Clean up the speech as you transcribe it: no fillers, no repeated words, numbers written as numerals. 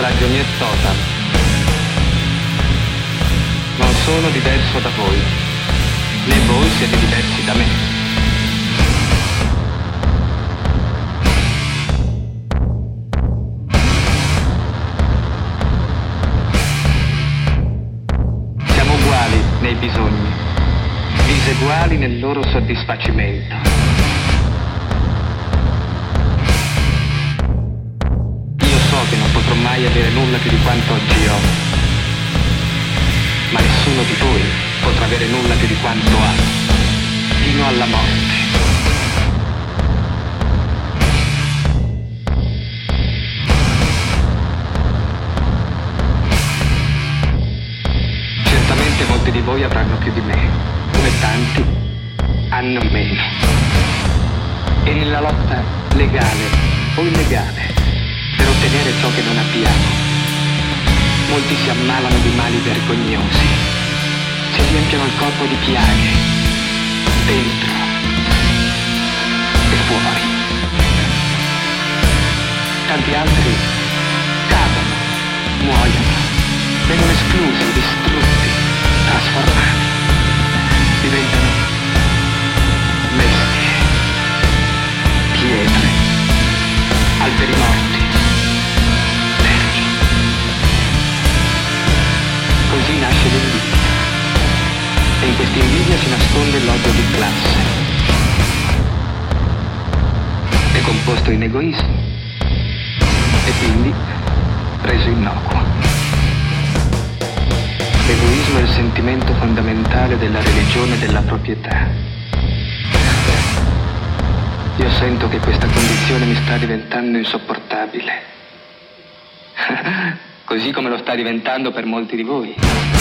Ragionier total. Non sono diverso da voi, né voi siete diversi da me. Siamo uguali nei bisogni, diseguali nel loro soddisfacimento. Che non potrò mai avere nulla più di quanto oggi ho, ma nessuno di voi potrà avere nulla più di quanto ha, fino alla morte. Certamente molti di voi avranno più di me, come tanti hanno meno. E nella lotta legale o illegale per ottenere ciò che non abbiamo, molti si ammalano di mali vergognosi, si riempiono il corpo di piaghe, dentro e fuori. Tanti altri cadono, muoiono, vengono esclusi, distrutti, trasformati, diventano bestie, pietre, alberi morti. Così nasce l'invidia. E in questa invidia si nasconde l'odio di classe. È composto in egoismo e quindi reso innocuo. L'egoismo è il sentimento fondamentale della religione della proprietà. Io sento che questa condizione mi sta diventando insopportabile. Così come lo sta diventando per molti di voi.